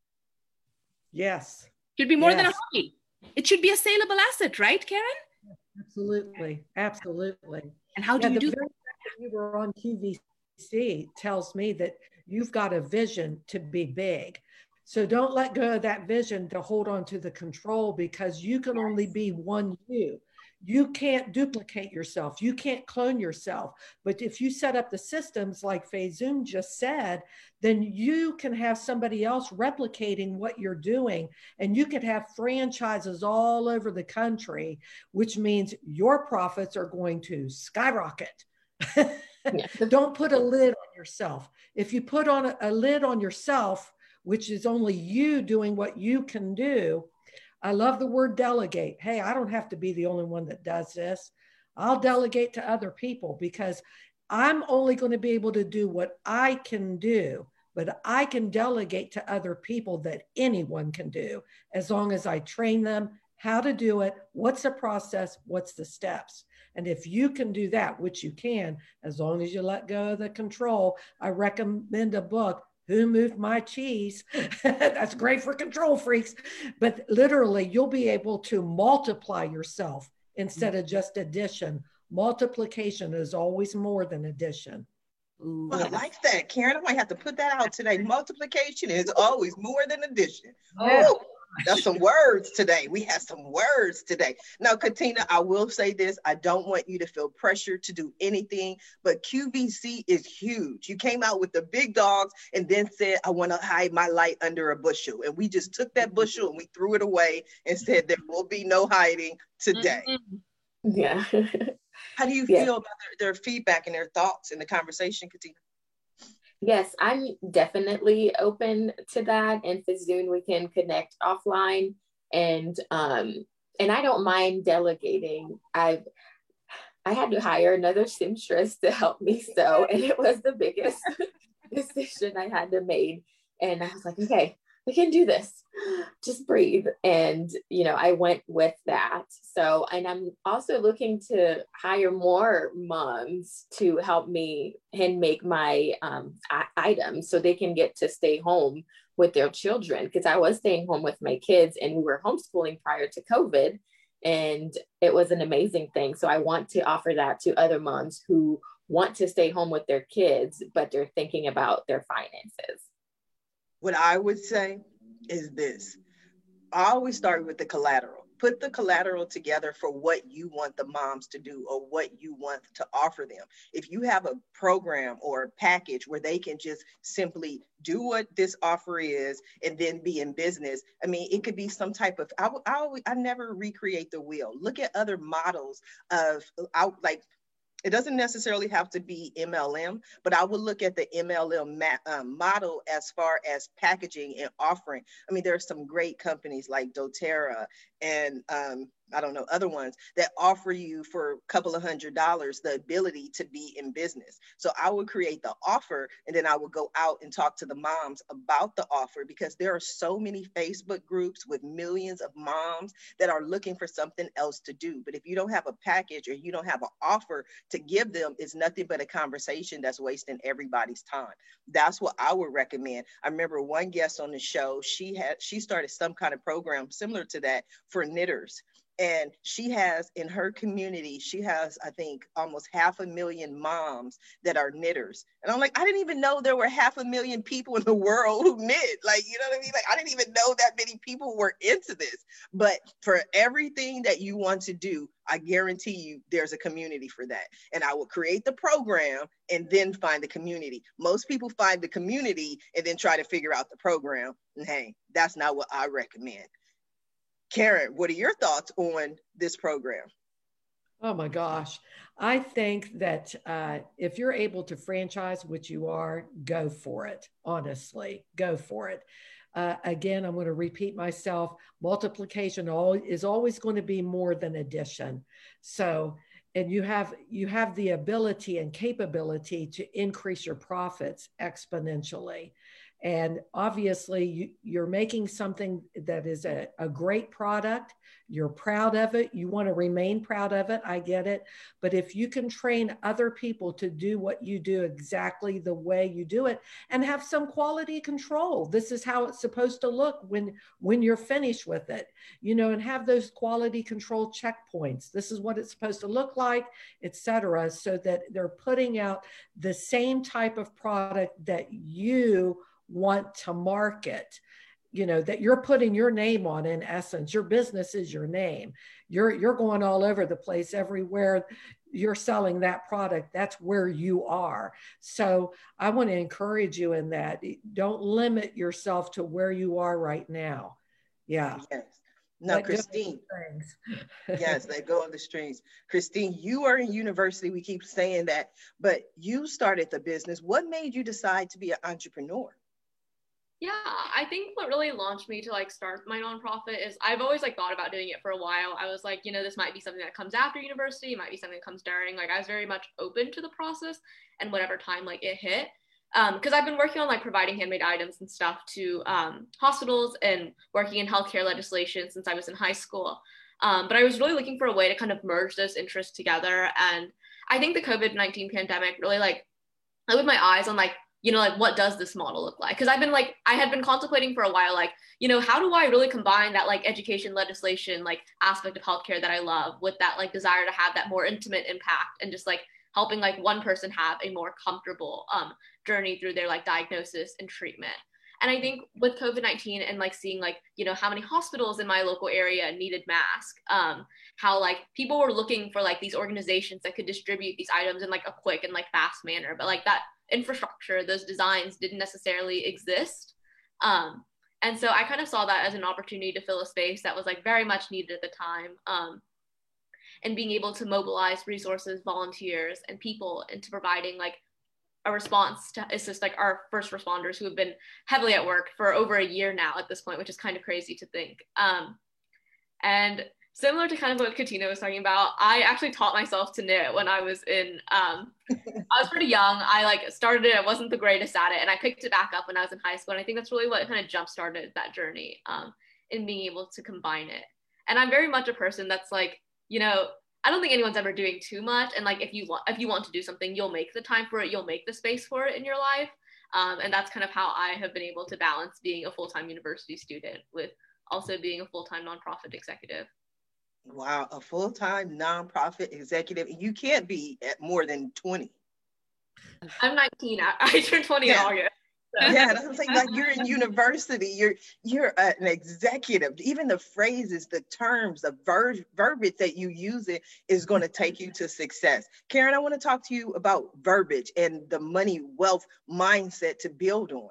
S3: Yes.
S4: Should be more than a hobby. It should be a saleable asset, right, Karen?
S3: Absolutely. Absolutely.
S4: And how do you do that?
S3: You were on QVC tells me that you've got a vision to be big. So don't let go of that vision to hold on to the control, because you can only be one you. You can't duplicate yourself. You can't clone yourself. But if you set up the systems like Faizun just said, then you can have somebody else replicating what you're doing. And you could have franchises all over the country, which means your profits are going to skyrocket. Don't put a lid on yourself. If you put on a lid on yourself, which is only you doing what you can do. I love the word delegate. Hey, I don't have to be the only one that does this. I'll delegate to other people, because I'm only going to be able to do what I can do, but I can delegate to other people that anyone can do, as long as I train them how to do it, what's the process, what's the steps. And if you can do that, which you can, as long as you let go of the control, I recommend a book, Who Moved My Cheese? That's great for control freaks. But literally, you'll be able to multiply yourself instead of just addition. Multiplication is always more than addition.
S2: Ooh, I like that, Karen. I might have to put that out today. Multiplication is always more than addition.
S3: Yeah.
S2: Ooh, that's some words today. We have some words today. Now, Katina, I will say this. I don't want you to feel pressure to do anything, but QVC is huge. You came out with the big dogs and then said, I want to hide my light under a bushel. And we just took that bushel and we threw it away and said, there will be no hiding today.
S5: Yeah.
S2: How do you feel about their feedback and their thoughts in the conversation, Katina?
S5: Yes, I'm definitely open to that. And Faizun, we can connect offline. And I don't mind delegating. I had to hire another seamstress to help me sew, and it was the biggest decision I had to make. And I was like, okay, we can do this. Just breathe. And, I went with that. So, and I'm also looking to hire more moms to help me hand make my items so they can get to stay home with their children. Because I was staying home with my kids and we were homeschooling prior to COVID. And it was an amazing thing. So I want to offer that to other moms who want to stay home with their kids, but they're thinking about their finances.
S2: What I would say is this. I always start with the collateral. Put the collateral together for what you want the moms to do or what you want to offer them. If you have a program or a package where they can just simply do what this offer is and then be in business, I mean, it could be some type of, I never recreate the wheel. Look at other models of, it doesn't necessarily have to be MLM, but I would look at the MLM model as far as packaging and offering. I mean, there are some great companies like doTERRA and other ones that offer you for a couple of $100 the ability to be in business. So I would create the offer and then I would go out and talk to the moms about the offer, because there are so many Facebook groups with millions of moms that are looking for something else to do. But if you don't have a package or you don't have an offer to give them, it's nothing but a conversation that's wasting everybody's time. That's what I would recommend. I remember one guest on the show, she started some kind of program similar to that for knitters. And she has in her community, she has, I think, almost 500,000 moms that are knitters. And I'm like, I didn't even know there were 500,000 people in the world who knit. Like, you know what I mean? Like, I didn't even know that many people were into this. But for everything that you want to do, I guarantee you there's a community for that. And I will create the program and then find the community. Most people find the community and then try to figure out the program. And hey, that's not what I recommend. Karen, what are your thoughts on this program?
S3: Oh my gosh. I think that if you're able to franchise, which you are, go for it. Honestly, go for it. Again, I'm going to repeat myself. Multiplication is always going to be more than addition. So, and you have the ability and capability to increase your profits exponentially. And obviously, you're making something that is a great product. You're proud of it. You want to remain proud of it. I get it. But if you can train other people to do what you do exactly the way you do it and have some quality control, this is how it's supposed to look when you're finished with it, and have those quality control checkpoints. This is what it's supposed to look like, etc., so that they're putting out the same type of product that you want to market, that you're putting your name on. In essence, your business is your name. You're going all over the place. Everywhere you're selling that product, that's where you are. So I want to encourage you in that. Don't limit yourself to where you are right now. Yeah.
S2: Yes. Now, Christine. Yes, let go of the strings. Christine, you are in university. We keep saying that, but you started the business. What made you decide to be an entrepreneur?
S6: Yeah, I think what really launched me to start my nonprofit is I've always thought about doing it for a while. I was like, this might be something that comes after university, it might be something that comes during. I was very much open to the process and whatever time it hit. Because I've been working on providing handmade items and stuff to hospitals and working in healthcare legislation since I was in high school. But I was really looking for a way to kind of merge those interests together. And I think the COVID-19 pandemic really opened my eyes on what does this model look like? Because I had been contemplating for a while, how do I really combine that education legislation aspect of healthcare that I love with that desire to have that more intimate impact and just helping one person have a more comfortable journey through their diagnosis and treatment. And I think with COVID-19 and seeing how many hospitals in my local area needed masks, how people were looking for these organizations that could distribute these items in a quick and fast manner, but that infrastructure, those designs didn't necessarily exist. And so I kind of saw that as an opportunity to fill a space that was very much needed at the time. And being able to mobilize resources, volunteers, and people into providing a response to assist our first responders who have been heavily at work for over a year now at this point, which is kind of crazy to think. And similar to kind of what Katina was talking about, I actually taught myself to knit when I was I was pretty young. I started it, I wasn't the greatest at it, and I picked it back up when I was in high school. And I think that's really what kind of jump-started that journey in being able to combine it. And I'm very much a person that's I don't think anyone's ever doing too much. And if you want to do something, you'll make the time for it, you'll make the space for it in your life. And that's kind of how I have been able to balance being a full-time university student with also being a full-time nonprofit executive.
S2: Wow, a full-time nonprofit executive. You can't be at more than 20.
S6: I'm 19. I turned 20 in August. So.
S2: Yeah, I'm saying you're in university. You're an executive. Even the phrases, the terms, the verbiage that you use is going to take you to success. Karen, I want to talk to you about verbiage and the money wealth mindset to build on.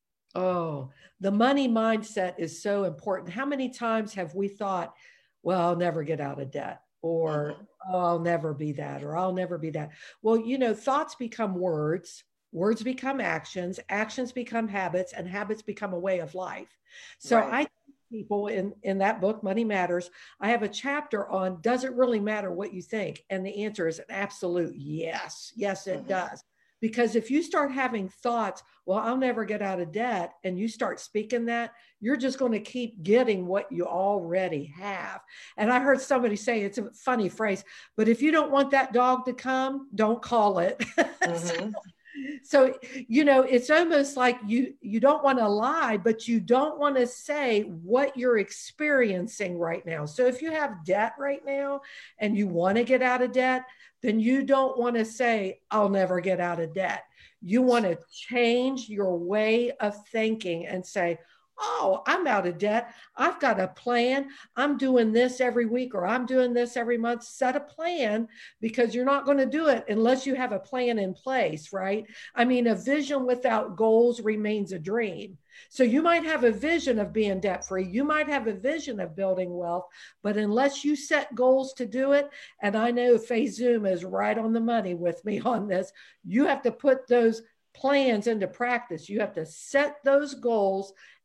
S3: Oh, the money mindset is so important. How many times have we thought, well, I'll never get out of debt, or oh, I'll never be that, or I'll never be that. Well, thoughts become words, words become actions, actions become habits, and habits become a way of life. So right. I think people in that book, Money Matters, I have a chapter on, does it really matter what you think? And the answer is an absolute yes. Yes, it does. Because if you start having thoughts, well, I'll never get out of debt, and you start speaking that, you're just going to keep getting what you already have. And I heard somebody say, it's a funny phrase, but if you don't want that dog to come, don't call it. Mm-hmm. So, it's almost like you don't want to lie, but you don't want to say what you're experiencing right now. So if you have debt right now and you want to get out of debt, then you don't want to say, I'll never get out of debt. You want to change your way of thinking and say, oh, I'm out of debt. I've got a plan. I'm doing this every week, or I'm doing this every month. Set a plan, because you're not going to do it unless you have a plan in place, right? I mean, a vision without goals remains a dream. So you might have a vision of being debt-free. You might have a vision of building wealth, but unless you set goals to do it, and I know Faye Zoom is right on the money with me on this, you have to put those plans into practice. You have to set those goals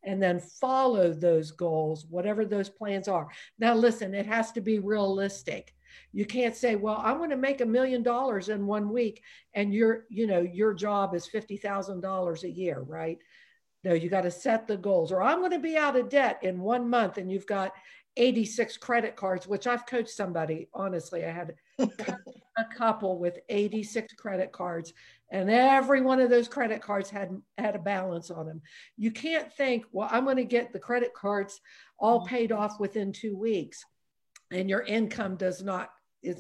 S3: and then follow those goals, whatever those plans are. Now, listen, it has to be realistic. You can't say, well, I'm going to make $1 million in 1 week and your job is $50,000 a year, right? No, you got to set the goals. Or I'm going to be out of debt in 1 month and you've got 86 credit cards, which I've coached somebody. Honestly, I had a couple with 86 credit cards, and every one of those credit cards had a balance on them. You can't think, well, I'm going to get the credit cards all paid off within 2 weeks, and your income is not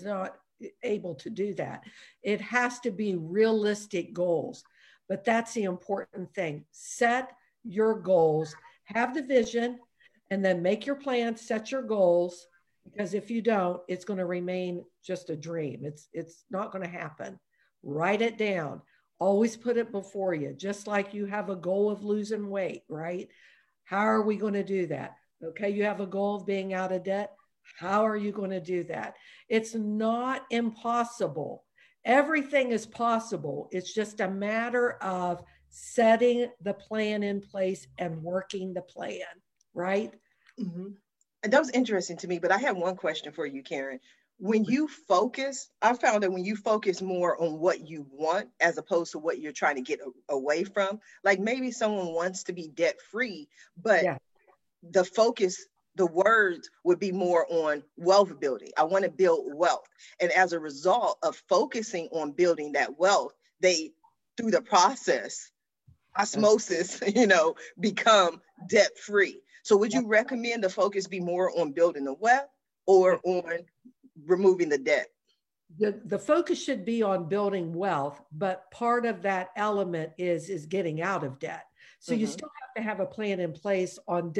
S3: able to do that. It has to be realistic goals. But that's the important thing. Set your goals, have the vision, and then make your plans, set your goals, because if you don't, it's going to remain just a dream. It's not going to happen. Write it down. Always put it before you, just like you have a goal of losing weight, right? How are we going to do that? Okay, you have a goal of being out of debt. How are you going to do that? It's not impossible. Everything is possible. It's just a matter of setting the plan in place and working the plan, right?
S2: Mm-hmm. And that was interesting to me, but I have one question for you, Karen. When you focus, I found that when you focus more on what you want as opposed to what you're trying to get away from, like maybe someone wants to be debt free, but the focus, the words would be more on wealth building. I want to build wealth. And as a result of focusing on building that wealth, they, through the process, osmosis, become debt free. So would you recommend the focus be more on building the wealth or on removing the debt?
S3: The focus should be on building wealth, but part of that element is getting out of debt. So you still have to have a plan in place on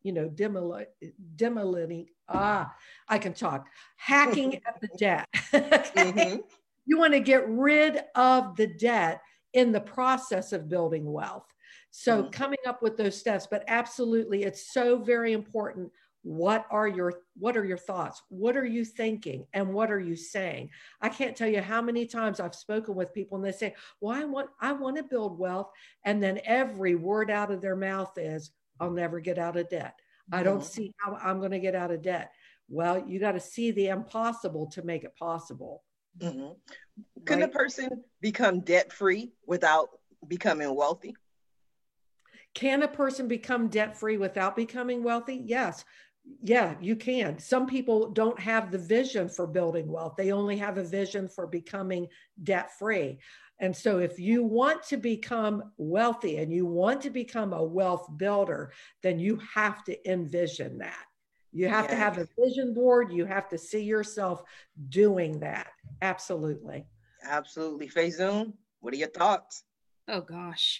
S3: hacking at the debt. You want to get rid of the debt in the process of building wealth. So coming up with those steps, but absolutely, it's so very important. What are your thoughts? What are you thinking? And what are you saying? I can't tell you how many times I've spoken with people and they say, well, I want to build wealth. And then every word out of their mouth is, I'll never get out of debt. I don't see how I'm going to get out of debt. Well, you got to see the impossible to make it possible.
S2: Can a person become debt free without becoming wealthy?
S3: Can a person become debt free without becoming wealthy? Yes. Yeah, you can. Some people don't have the vision for building wealth. They only have a vision for becoming debt free. And so if you want to become wealthy and you want to become a wealth builder, then you have to envision that. You have to have a vision board. You have to see yourself doing that. Absolutely.
S2: Absolutely. Faizun, what are your thoughts?
S4: Oh, gosh.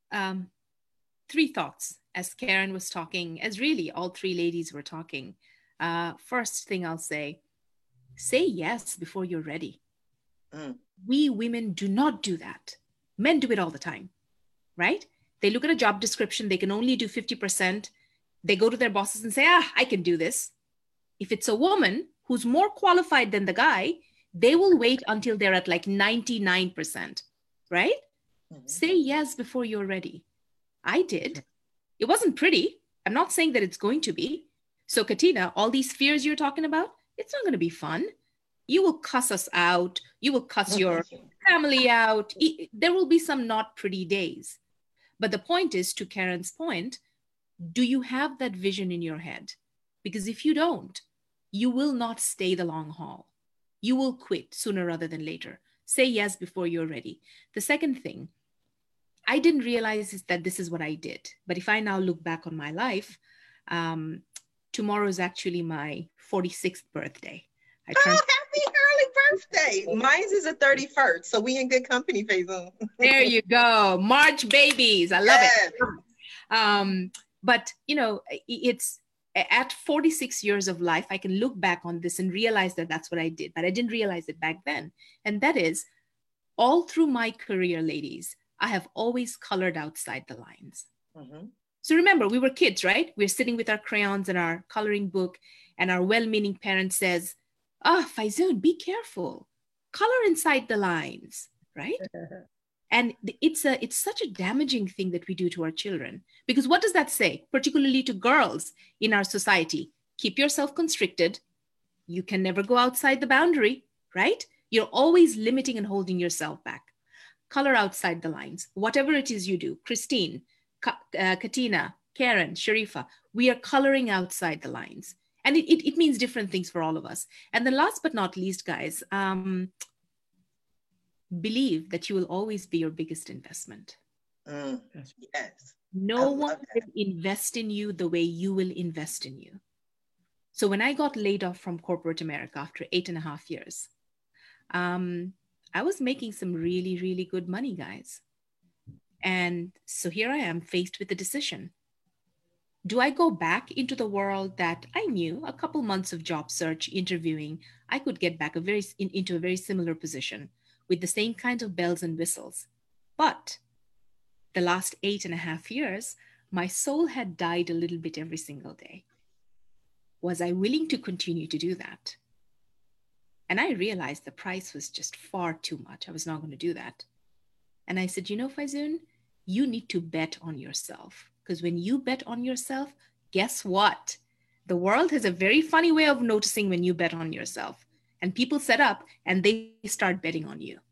S4: 3 thoughts as Karen was talking, as really all 3 ladies were talking. First thing I'll say yes before you're ready. We women do not do that. Men do it all the time, right? They look at a job description. They can only do 50%. They go to their bosses and say, I can do this. If it's a woman who's more qualified than the guy, they will wait until they're at like 99%, right? Say yes before you're ready. I did. It wasn't pretty. I'm not saying that it's going to be. So Katina, all these fears you're talking about, it's not going to be fun. You will cuss us out. You will cuss your family out. There will be some not pretty days. But the point is, to Karen's point, do you have that vision in your head? Because if you don't, you will not stay the long haul. You will quit sooner rather than later. Say yes before you're ready. The second thing, I didn't realize that this is what I did. But if I now look back on my life, tomorrow is actually my 46th birthday.
S2: Happy early birthday. Mine is the 31st. So we in good company, Faizun.
S4: There you go. March babies. I love it. But, it's at 46 years of life, I can look back on this and realize that that's what I did. But I didn't realize it back then. And that is, all through my career, ladies, I have always colored outside the lines. So remember, we were kids, right? We're sitting with our crayons and our coloring book, and our well-meaning parent says, Faizun, be careful. Color inside the lines, right? And it's such a damaging thing that we do to our children. Because what does that say, particularly to girls in our society? Keep yourself constricted. You can never go outside the boundary, right? You're always limiting and holding yourself back. Color outside the lines. Whatever it is you do, Christine, Katina, Karen, Sharifa, we are coloring outside the lines. And it means different things for all of us. And then last but not least, guys, believe that you will always be your biggest investment.
S2: Yes.
S4: No one will invest in you the way you will invest in you. So when I got laid off from corporate America after 8.5 years, I was making some really, really good money, guys. And so here I am faced with the decision. Do I go back into the world that I knew a couple months of job search, interviewing, I could get back into a very similar position with the same kind of bells and whistles? But the last 8.5 years, my soul had died a little bit every single day. Was I willing to continue to do that? And I realized the price was just far too much. I was not going to do that. And I said, Faizun, you need to bet on yourself. Because when you bet on yourself, guess what? The world has a very funny way of noticing when you bet on yourself. And people set up and they start betting on you.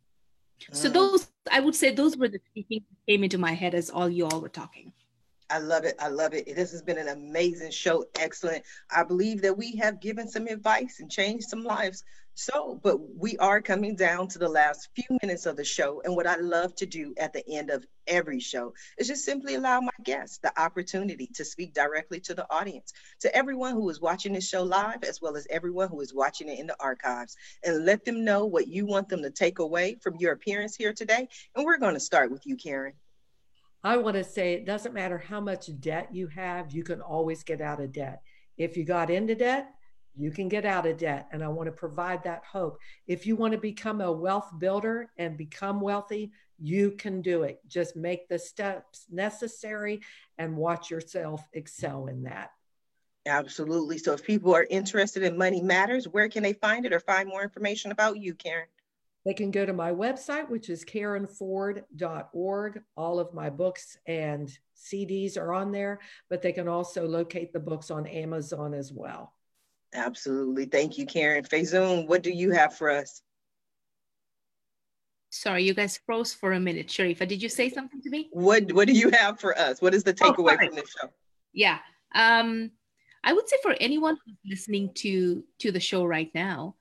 S4: So I would say those were the three things that came into my head as you all were talking.
S2: I love it. I love it. This has been an amazing show. Excellent. I believe that we have given some advice and changed some lives. But we are coming down to the last few minutes of the show. And what I love to do at the end of every show is just simply allow my guests the opportunity to speak directly to the audience, to everyone who is watching this show live, as well as everyone who is watching it in the archives, and let them know what you want them to take away from your appearance here today. And we're going to start with you, Karen.
S3: I want to say it doesn't matter how much debt you have, you can always get out of debt. If you got into debt, you can get out of debt. And I want to provide that hope. If you want to become a wealth builder and become wealthy, you can do it. Just make the steps necessary and watch yourself excel in that.
S2: Absolutely. So if people are interested in Money Matters, where can they find it or find more information about you, Karen?
S3: They can go to my website, which is KarenFord.org. All of my books and CDs are on there, but they can also locate the books on Amazon as well.
S2: Absolutely. Thank you, Karen. Faizun, what do you have for us?
S4: Sorry, you guys froze for a minute. Sharifa, did you say something to me?
S2: What do you have for us? What is the takeaway from this show?
S4: Yeah. I would say for anyone who's listening to the show right now,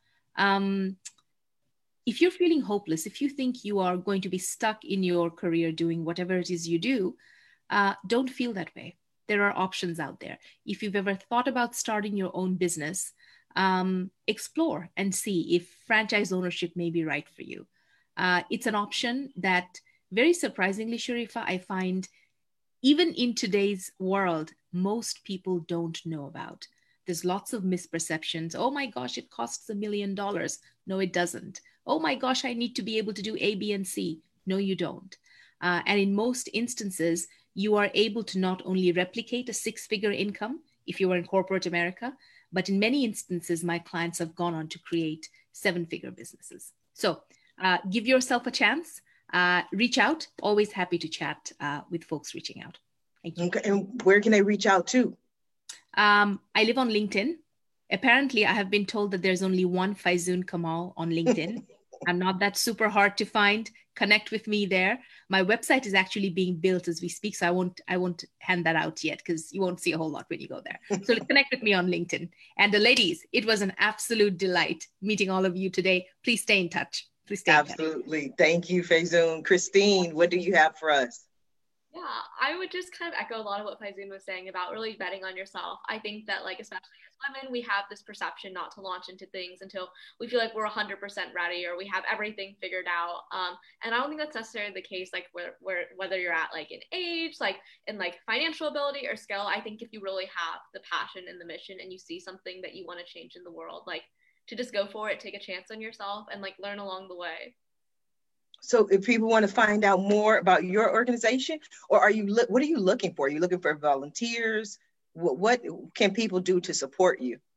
S4: if you're feeling hopeless, if you think you are going to be stuck in your career doing whatever it is you do, don't feel that way. There are options out there. If you've ever thought about starting your own business, explore and see if franchise ownership may be right for you. It's an option that, very surprisingly, Sharifa, I find even in today's world, most people don't know about. There's lots of misperceptions. Oh my gosh, it costs $1 million. No, it doesn't. Oh my gosh, I need to be able to do A, B, and C. No, you don't. And in most instances, you are able to not only replicate a 6-figure income if you are in corporate America, but in many instances, my clients have gone on to create 7-figure businesses. So give yourself a chance. Reach out. Always happy to chat with folks reaching out. Thank you.
S2: Okay. And where can they reach out to?
S4: I live on LinkedIn. Apparently, I have been told that there's only one Faizun Kamal on LinkedIn. I'm not that super hard to find. Connect with me there. My website is actually being built as we speak, so I won't hand that out yet because you won't see a whole lot when you go there. So connect with me on LinkedIn. And the ladies, it was an absolute delight meeting all of you today. Please stay in touch. Please stay in touch.
S2: Absolutely. Thank you, Faizun. Christine, what do you have for us?
S6: Yeah, I would just kind of echo a lot of what Faizun was saying about really betting on yourself. I think that, like, especially as women, we have this perception not to launch into things until we feel like we're 100% ready or we have everything figured out. And I don't think that's necessarily the case, like whether you're at like in age, like in like financial ability or skill. I think if you really have the passion and the mission and you see something that you want to change in the world, like to just go for it, take a chance on yourself and like learn along the way.
S2: So if people want to find out more about your organization, or what are you looking for? Are you looking for volunteers? What can people do to support you?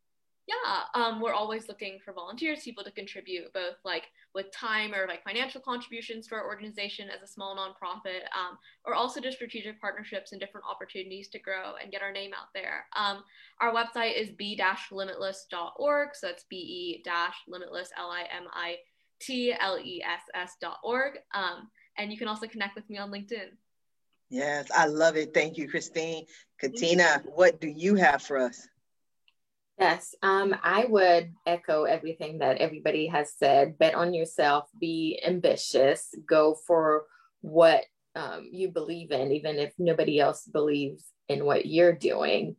S6: Yeah, we're always looking for volunteers, people to contribute both like with time or like financial contributions to our organization as a small nonprofit, or also just strategic partnerships and different opportunities to grow and get our name out there. Our website is b-limitless.org, so it's be-limitless, LIMITLESS.org, and you can also connect with me on LinkedIn.
S2: Yes, I love it. Thank you, Christine. Katina, what do you have for us?
S5: Yes, I would echo everything that everybody has said. Bet on yourself, be ambitious, go for what you believe in, even if nobody else believes in what you're doing.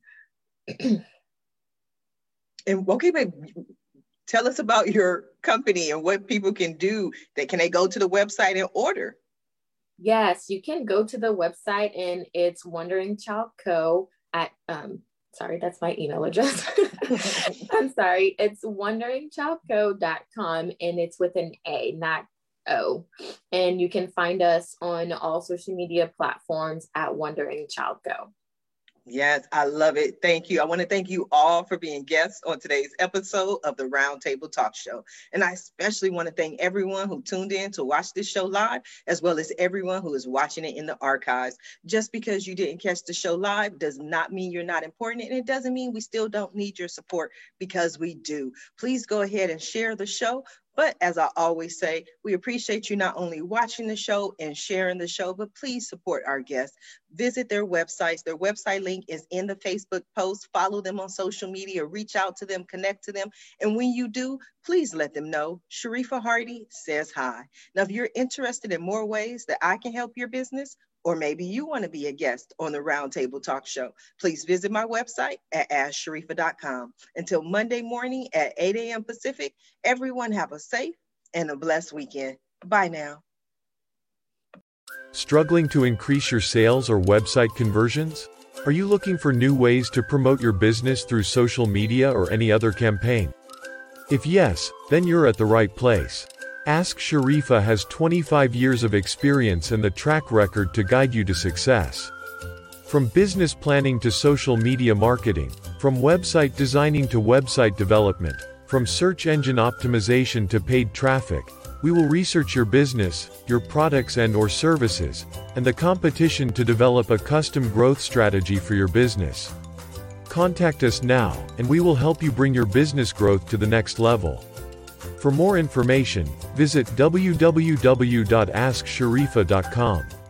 S2: And okay, but tell us about your company and what people can do. Can they go to the website and order?
S5: Yes, you can go to the website, and it's Wondering Child Co. at sorry, that's my email address. I'm sorry. It's wonderingchildco.com, and it's with an A, not O. And you can find us on all social media platforms at Wondering Child Co.
S2: Yes, I love it. Thank you. I want to thank you all for being guests on today's episode of the Roundtable Talk Show. And I especially want to thank everyone who tuned in to watch this show live, as well as everyone who is watching it in the archives. Just because you didn't catch the show live does not mean you're not important. And it doesn't mean we still don't need your support, because we do. Please go ahead and share the show. But as I always say, we appreciate you not only watching the show and sharing the show, but please support our guests. Visit their websites. Their website link is in the Facebook post. Follow them on social media, reach out to them, connect to them. And when you do, please let them know Sharifa Hardy says hi. Now, if you're interested in more ways that I can help your business, or maybe you want to be a guest on the Roundtable Talk Show, please visit my website at AskSharifa.com. Until Monday morning at 8 a.m. Pacific, everyone have a safe and a blessed weekend. Bye now.
S7: Struggling to increase your sales or website conversions? Are you looking for new ways to promote your business through social media or any other campaign? If yes, then you're at the right place. Ask Sharifa has 25 years of experience and the track record to guide you to success. From business planning to social media marketing, from website designing to website development, from search engine optimization to paid traffic, we will research your business, your products and/or services, and the competition to develop a custom growth strategy for your business. Contact us now, and we will help you bring your business growth to the next level. For more information, visit www.asksharifa.com.